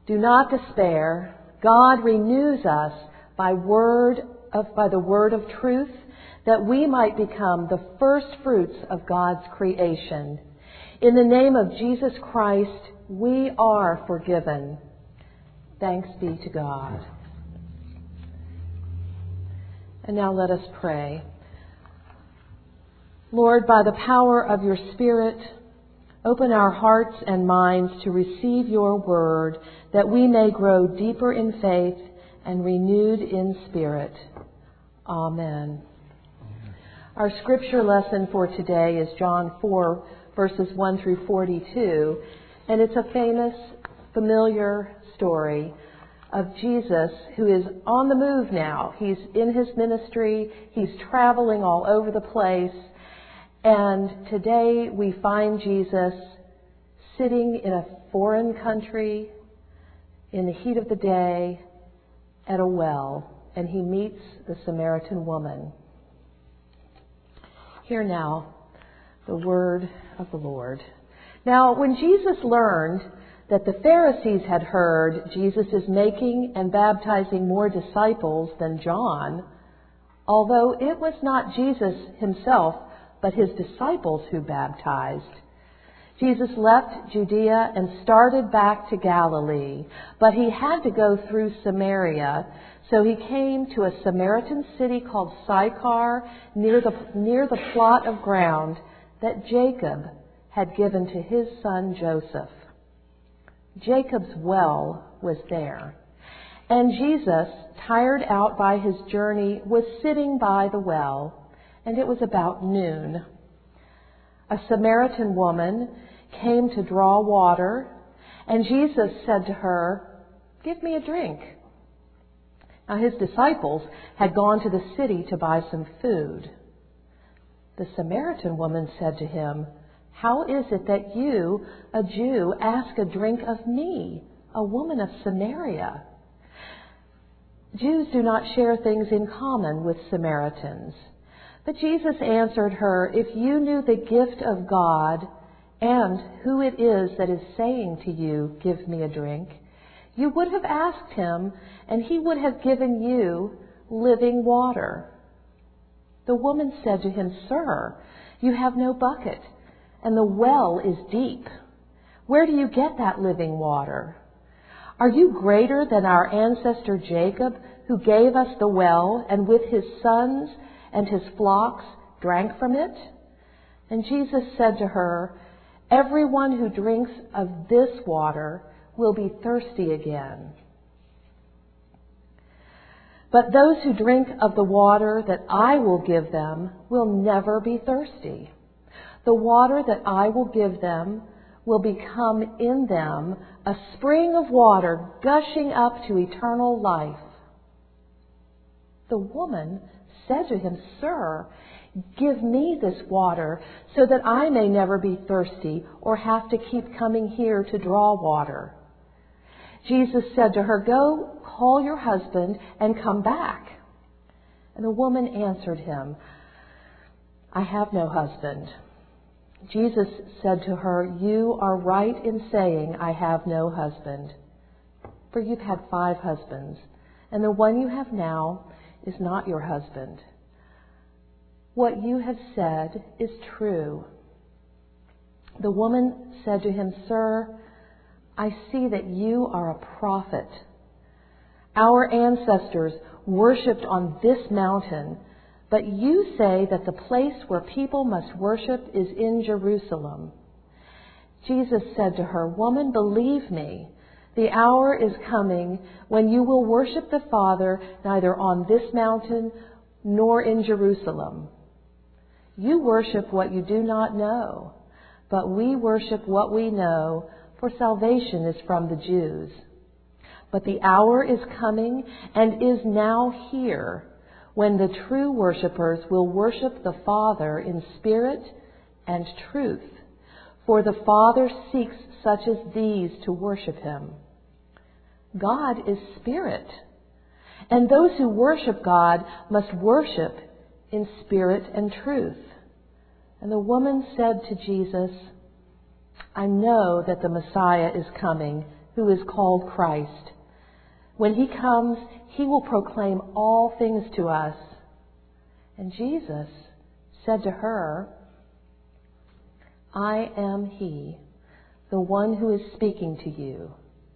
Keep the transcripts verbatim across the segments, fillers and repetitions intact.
Do not despair. God renews us by word of, by the word of truth, that we might become the first fruits of God's creation. In the name of Jesus Christ, we are forgiven. Thanks be to God. And now let us pray. Lord, by the power of your Spirit, open our hearts and minds to receive your word, that we may grow deeper in faith and renewed in spirit. Amen. Our scripture lesson for today is John four, verses one through forty-two, and it's a famous, familiar story of Jesus, who is on the move now. He's in his ministry. He's traveling all over the place. And today we find Jesus sitting in a foreign country in the heat of the day at a well, and he meets the Samaritan woman. Hear now the word of the Lord. Now, when Jesus learned that the Pharisees had heard Jesus is making and baptizing more disciples than John, although it was not Jesus himself but his disciples who baptized, Jesus left Judea and started back to Galilee, but he had to go through Samaria, so he came to a Samaritan city called Sychar, near the, near the plot of ground that Jacob had given to his son Joseph. Jacob's well was there, and Jesus, tired out by his journey, was sitting by the well, and it was about noon. A Samaritan woman came to draw water, and Jesus said to her, "Give me a drink." Now his disciples had gone to the city to buy some food. The Samaritan woman said to him, "How is it that you, a Jew, ask a drink of me, a woman of Samaria?" Jews do not share things in common with Samaritans. But Jesus answered her, "If you knew the gift of God and who it is that is saying to you, 'Give me a drink,' you would have asked him, and he would have given you living water." The woman said to him, "Sir, you have no bucket, and the well is deep. Where do you get that living water? Are you greater than our ancestor Jacob, who gave us the well, and with his sons and his flocks drank from it?" And Jesus said to her, "Everyone who drinks of this water will be thirsty again. But those who drink of the water that I will give them will never be thirsty. The water that I will give them will become in them a spring of water gushing up to eternal life." The woman said to him, "Sir, give me this water so that I may never be thirsty or have to keep coming here to draw water." Jesus said to her, "Go, call your husband and come back." And the woman answered him, "I have no husband." Jesus said to her, "You are right in saying, 'I have no husband,' for you've had five husbands, and the one you have now is not your husband. What you have said is true." The woman said to him, "Sir, I see that you are a prophet. Our ancestors worshipped on this mountain, but you say that the place where people must worship is in Jerusalem." Jesus said to her, "Woman, believe me, the hour is coming when you will worship the Father neither on this mountain nor in Jerusalem. You worship what you do not know, but we worship what we know, for salvation is from the Jews. But the hour is coming and is now here when the true worshipers will worship the Father in spirit and truth, for the Father seeks such as these to worship him. God is spirit, and those who worship God must worship in spirit and truth." And the woman said to Jesus, "I know that the Messiah is coming, who is called Christ. When he comes, he will proclaim all things to us." And Jesus said to her, "I am he, the one who is speaking to you."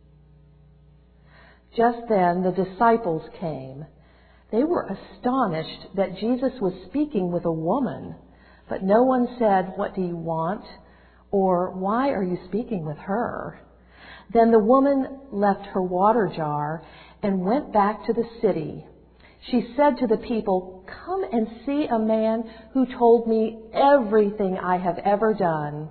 Just then the disciples came. They were astonished that Jesus was speaking with a woman, but no one said, "What do you want?" or "Why are you speaking with her?" Then the woman left her water jar and went back to the city. She said to the people, "Come and see a man who told me everything I have ever done.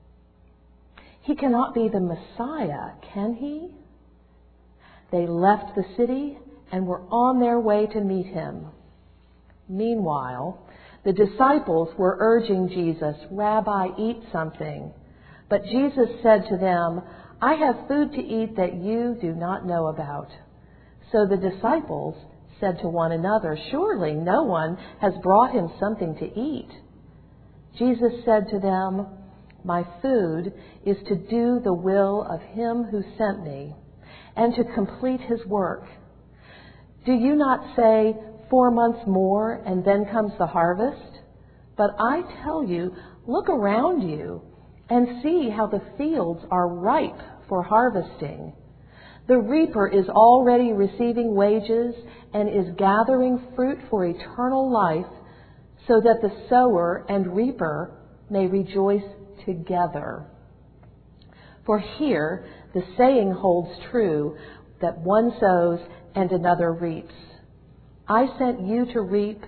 He cannot be the Messiah, can he?" They left the city and were on their way to meet him. Meanwhile, the disciples were urging Jesus, "Rabbi, eat something." But Jesus said to them, "I have food to eat that you do not know about." So the disciples said to one another, "Surely no one has brought him something to eat." Jesus said to them, "My food is to do the will of him who sent me and to complete his work. Do you not say, 'Four months more and then comes the harvest'? But I tell you, look around you and see how the fields are ripe for harvesting. The reaper is already receiving wages and is gathering fruit for eternal life, so that the sower and reaper may rejoice together. For here the saying holds true that one sows and another reaps. I sent you to reap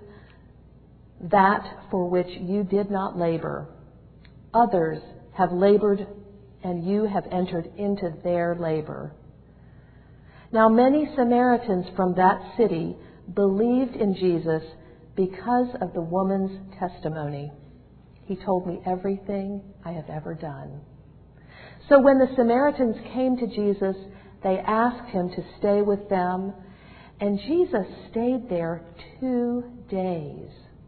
that for which you did not labor. Others have labored, and you have entered into their labor." Now many Samaritans from that city believed in Jesus because of the woman's testimony. "He told me everything I have ever done." So when the Samaritans came to Jesus, they asked him to stay with them, and Jesus stayed there two days.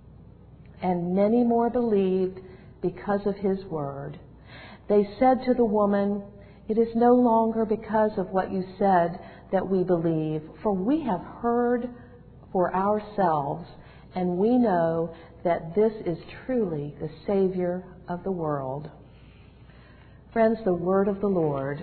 And many more believed because of his word. They said to the woman, "It is no longer because of what you said that we believe, for we have heard for ourselves, and we know that this is truly the Savior of the world." Friends, the word of the Lord.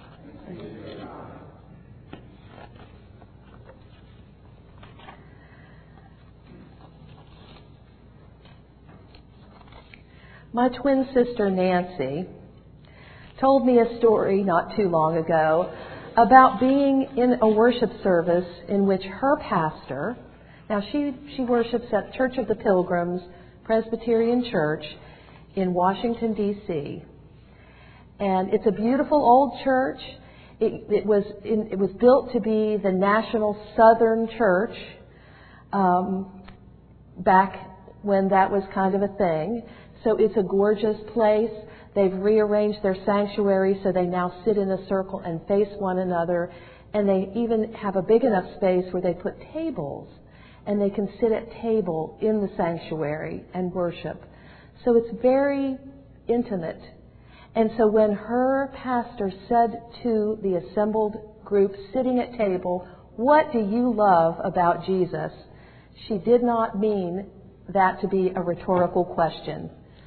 My twin sister Nancy told me a story not too long ago about being in a worship service in which her pastor, now she, she worships at Church of the Pilgrims Presbyterian Church in Washington, D C And it's a beautiful old church. It, it, was, in, it was built to be the National Southern Church um, back when that was kind of a thing. So it's a gorgeous place. They've rearranged their sanctuary so they now sit in a circle and face one another. And they even have a big enough space where they put tables. And they can sit at table in the sanctuary and worship. So it's very intimate. And so when her pastor said to the assembled group sitting at table, "What do you love about Jesus?" she did not mean that to be a rhetorical question.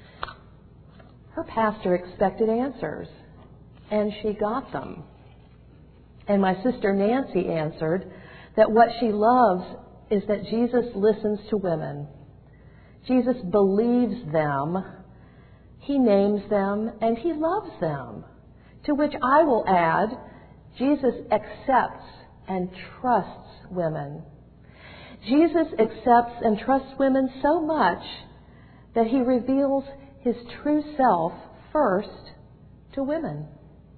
Her pastor expected answers, and she got them. And my sister Nancy answered that what she loves is that Jesus listens to women. Jesus believes them, he names them, and he loves them. To which I will add, Jesus accepts and trusts women. Jesus accepts and trusts women so much that he reveals his true self first to women.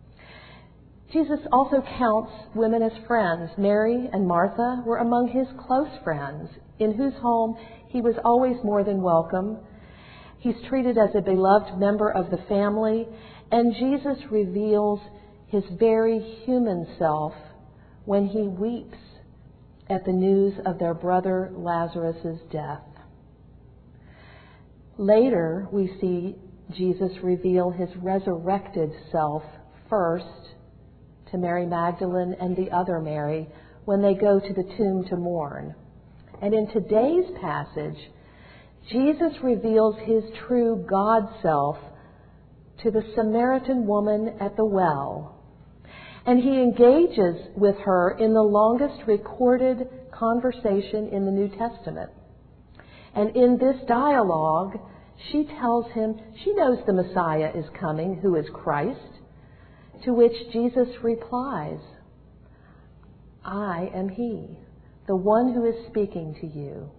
Jesus also counts women as friends. Mary and Martha were among his close friends, in whose home he was always more than welcome. He's treated as a beloved member of the family, and Jesus reveals his very human self when he weeps at the news of their brother Lazarus' death. Later, we see Jesus reveal his resurrected self first to Mary Magdalene and the other Mary when they go to the tomb to mourn. And in today's passage, Jesus reveals his true God self to the Samaritan woman at the well. And he engages with her in the longest recorded conversation in the New Testament. And in this dialogue, she tells him she knows the Messiah is coming, who is Christ, to which Jesus replies, I am he, the one who is speaking to you.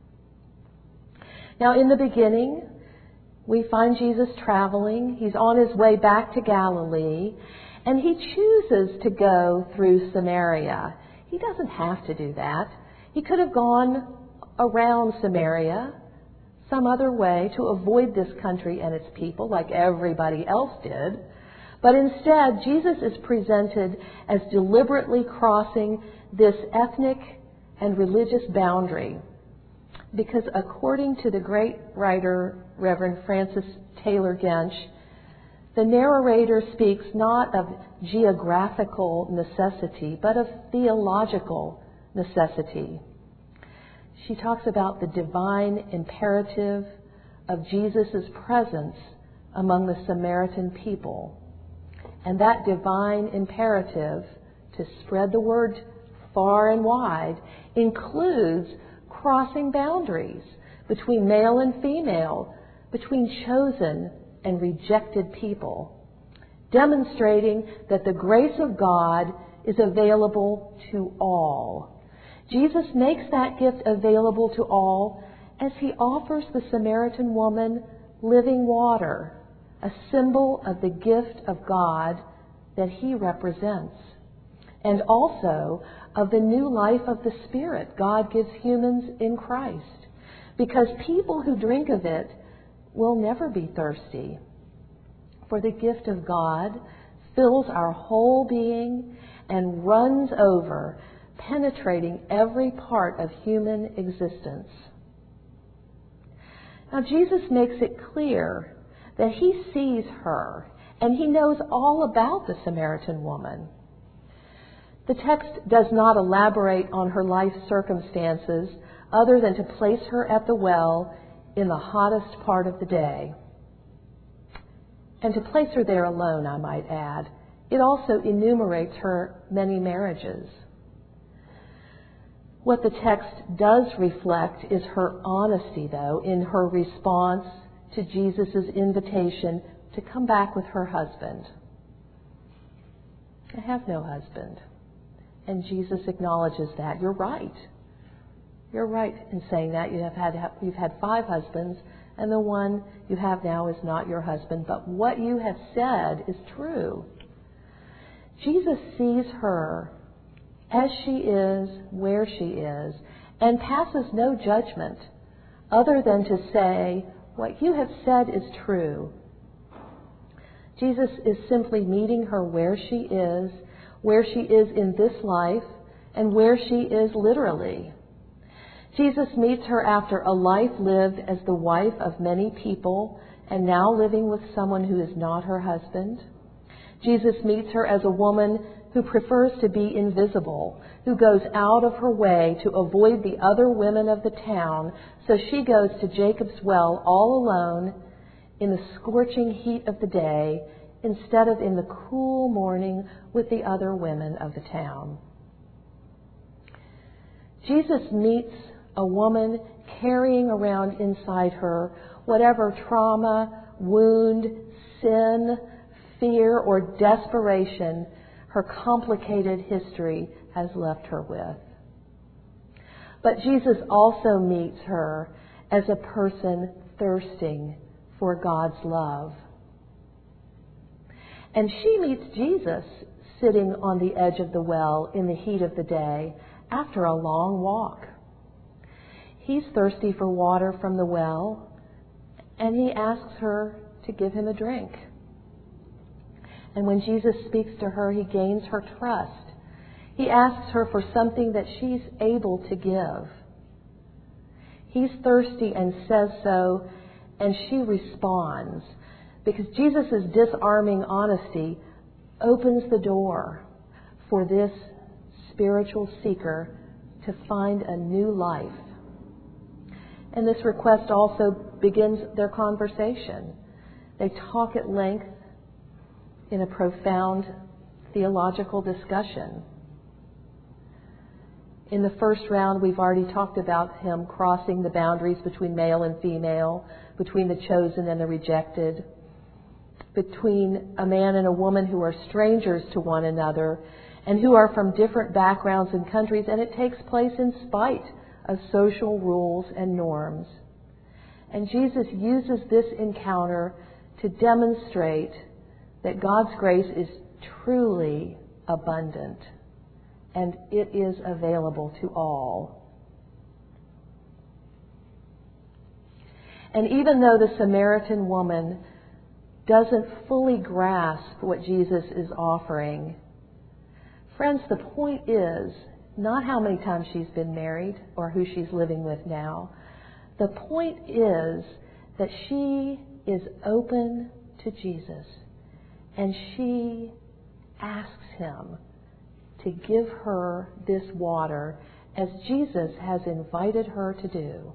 Now, in the beginning, we find Jesus traveling. He's on his way back to Galilee, and he chooses to go through Samaria. He doesn't have to do that. He could have gone around Samaria some other way to avoid this country and its people like everybody else did. But instead, Jesus is presented as deliberately crossing this ethnic and religious boundary. Because according to the great writer, Reverend Francis Taylor Gensch, the narrator speaks not of geographical necessity, but of theological necessity. She talks about the divine imperative of Jesus' presence among the Samaritan people. And that divine imperative to spread the word far and wide includes crossing boundaries between male and female, between chosen and rejected people, demonstrating that the grace of God is available to all. Jesus makes that gift available to all as he offers the Samaritan woman living water, a symbol of the gift of God that he represents, and also of the new life of the Spirit God gives humans in Christ, because people who drink of it will never be thirsty. For the gift of God fills our whole being and runs over, penetrating every part of human existence. Now, Jesus makes it clear that he sees her and he knows all about the Samaritan woman. The text does not elaborate on her life circumstances other than to place her at the well in the hottest part of the day. And to place her there alone, I might add. It also enumerates her many marriages. What the text does reflect is her honesty, though, in her response to Jesus' invitation to come back with her husband. I have no husband. And Jesus acknowledges that. You're right. You're right in saying that. You have had, you've had five husbands, and the one you have now is not your husband. But what you have said is true. Jesus sees her as she is, where she is, and passes no judgment other than to say, what you have said is true. Jesus is simply meeting her where she is, where she is in this life, and where she is literally. Jesus meets her after a life lived as the wife of many people and now living with someone who is not her husband. Jesus meets her as a woman who prefers to be invisible, who goes out of her way to avoid the other women of the town, so she goes to Jacob's well all alone in the scorching heat of the day instead of in the cool morning with the other women of the town. Jesus meets a woman carrying around inside her whatever trauma, wound, sin, fear, or desperation her complicated history has left her with. But Jesus also meets her as a person thirsting for God's love. And she meets Jesus sitting on the edge of the well in the heat of the day after a long walk. He's thirsty for water from the well, and he asks her to give him a drink. And when Jesus speaks to her, he gains her trust. He asks her for something that she's able to give. He's thirsty and says so, and she responds, because Jesus' disarming honesty opens the door, for this spiritual seeker to find a new life. And this request also begins their conversation. They talk at length in a profound theological discussion. In the first round, we've already talked about him crossing the boundaries between male and female, between the chosen and the rejected, between a man and a woman who are strangers to one another and who are from different backgrounds and countries, and it takes place in spite of social rules and norms. And Jesus uses this encounter to demonstrate that God's grace is truly abundant and it is available to all. And even though the Samaritan woman doesn't fully grasp what Jesus is offering, friends, the point is not how many times she's been married or who she's living with now. The point is that she is open to Jesus and she asks him to give her this water as Jesus has invited her to do.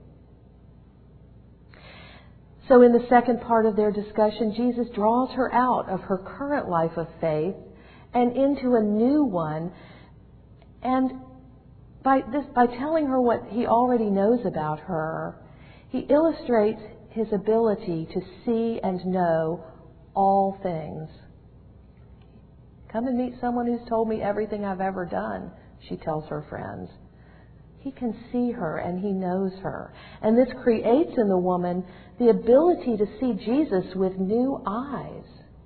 So in the second part of their discussion, Jesus draws her out of her current life of faith and into a new one. And by this, by telling her what he already knows about her, he illustrates his ability to see and know all things. Come and meet someone who's told me everything I've ever done, she tells her friends. He can see her and he knows her. And this creates in the woman the ability to see Jesus with new eyes.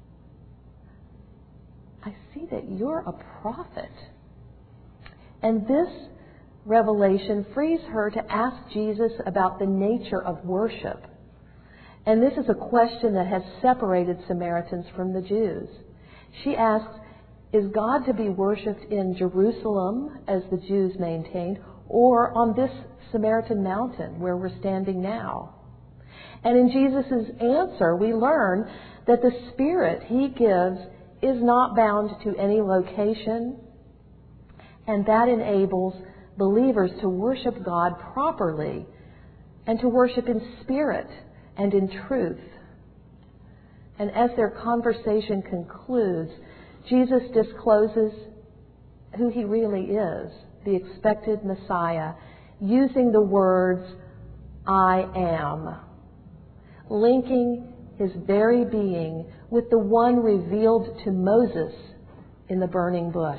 I see that you're a prophet. And this revelation frees her to ask Jesus about the nature of worship. And this is a question that has separated Samaritans from the Jews. She asks, is God to be worshipped in Jerusalem, as the Jews maintained, or on this Samaritan mountain where we're standing now? And in Jesus' answer, we learn that the Spirit he gives is not bound to any location, and that enables believers to worship God properly and to worship in spirit and in truth. And as their conversation concludes, Jesus discloses who he really is, the expected Messiah, using the words, I am, linking his very being with the one revealed to Moses in the burning bush.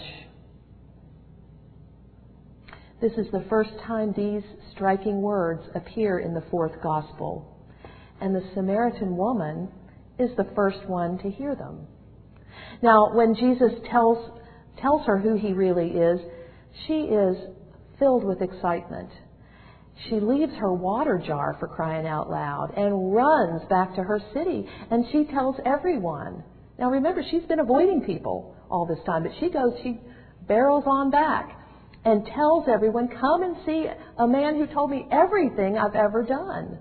This is the first time these striking words appear in the fourth gospel, and the Samaritan woman is the first one to hear them. Now, when Jesus tells tells her who he really is, she is filled with excitement. She leaves her water jar, for crying out loud, and runs back to her city, and she tells everyone. Now remember, she's been avoiding people all this time, but she goes, she barrels on back and tells everyone, come and see a man who told me everything I've ever done.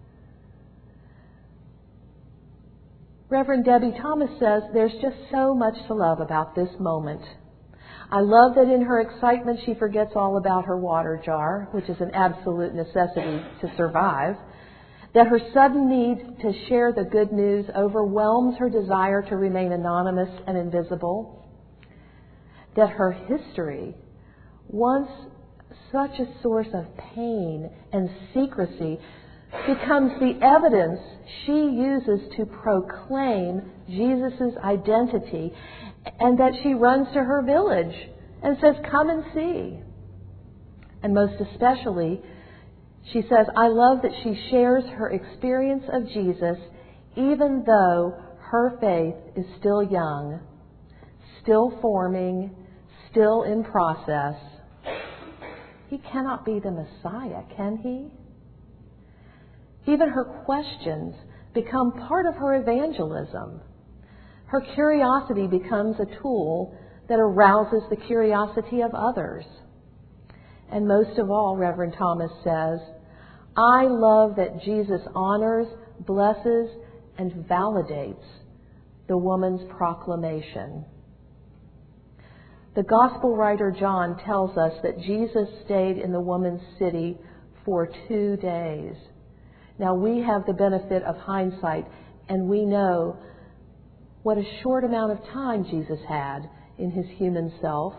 Reverend Debbie Thomas says, there's just so much to love about this moment. I love that in her excitement she forgets all about her water jar, which is an absolute necessity to survive, that her sudden need to share the good news overwhelms her desire to remain anonymous and invisible, that her history, once such a source of pain and secrecy, becomes the evidence she uses to proclaim Jesus' identity, and that she runs to her village and says, come and see. And most especially, she says, I love that she shares her experience of Jesus even though her faith is still young, still forming, still in process. He cannot be the Messiah, can he? Even her questions become part of her evangelism. Her curiosity becomes a tool that arouses the curiosity of others. And most of all, Reverend Thomas says, I love that Jesus honors, blesses, and validates the woman's proclamation. The gospel writer John tells us that Jesus stayed in the woman's city for two days. Now we have the benefit of hindsight, and we know what a short amount of time Jesus had in his human self,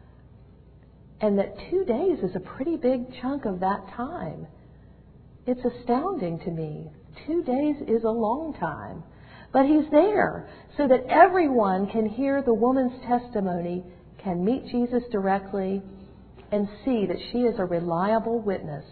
and that two days is a pretty big chunk of that time. It's astounding to me. Two days is a long time. But he's there so that everyone can hear the woman's testimony, can meet Jesus directly, and see that she is a reliable witness.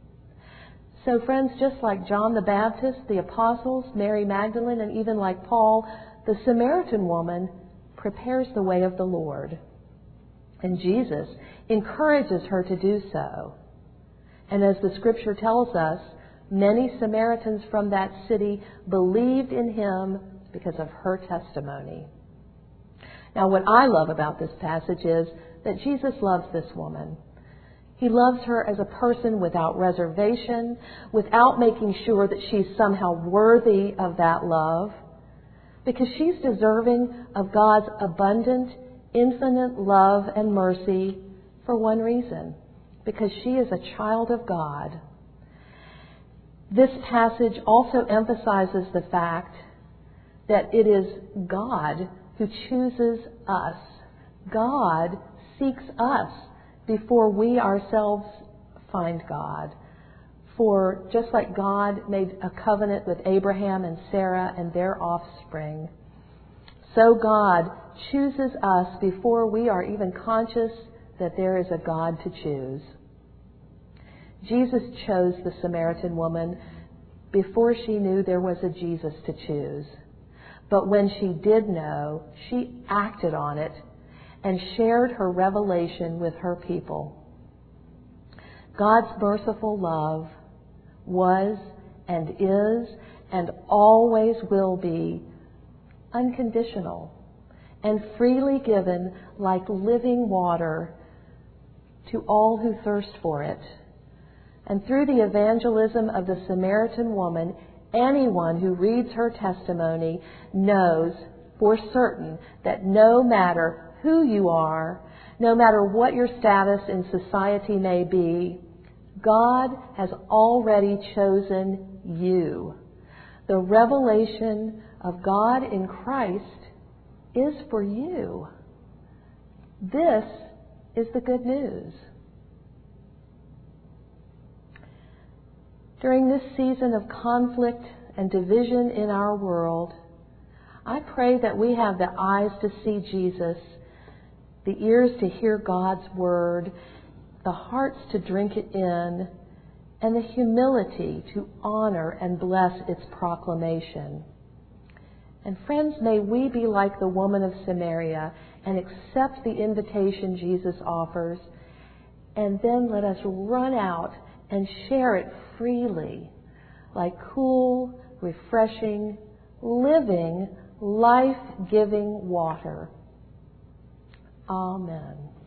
So friends, just like John the Baptist, the apostles, Mary Magdalene, and even like Paul, the Samaritan woman prepares the way of the Lord. And Jesus encourages her to do so. And as the scripture tells us, many Samaritans from that city believed in him because of her testimony. Now, what I love about this passage is that Jesus loves this woman. He loves her as a person without reservation, without making sure that she's somehow worthy of that love, because she's deserving of God's abundant, infinite love and mercy for one reason, because she is a child of God. This passage also emphasizes the fact that it is God who chooses us. God seeks us before we ourselves find God. For just like God made a covenant with Abraham and Sarah and their offspring, so God chooses us before we are even conscious that there is a God to choose. Jesus chose the Samaritan woman before she knew there was a Jesus to choose. But when she did know, she acted on it and shared her revelation with her people. God's merciful love was and is and always will be unconditional and freely given like living water to all who thirst for it. And through the evangelism of the Samaritan woman, anyone who reads her testimony knows for certain that no matter who you are, no matter what your status in society may be, God has already chosen you. The revelation of God in Christ is for you. This is the good news. During this season of conflict and division in our world, I pray that we have the eyes to see Jesus, the ears to hear God's word, the hearts to drink it in, and the humility to honor and bless its proclamation. And friends, may we be like the woman of Samaria and accept the invitation Jesus offers, and then let us run out and share it freely, like cool, refreshing, living, life-giving water. Amen.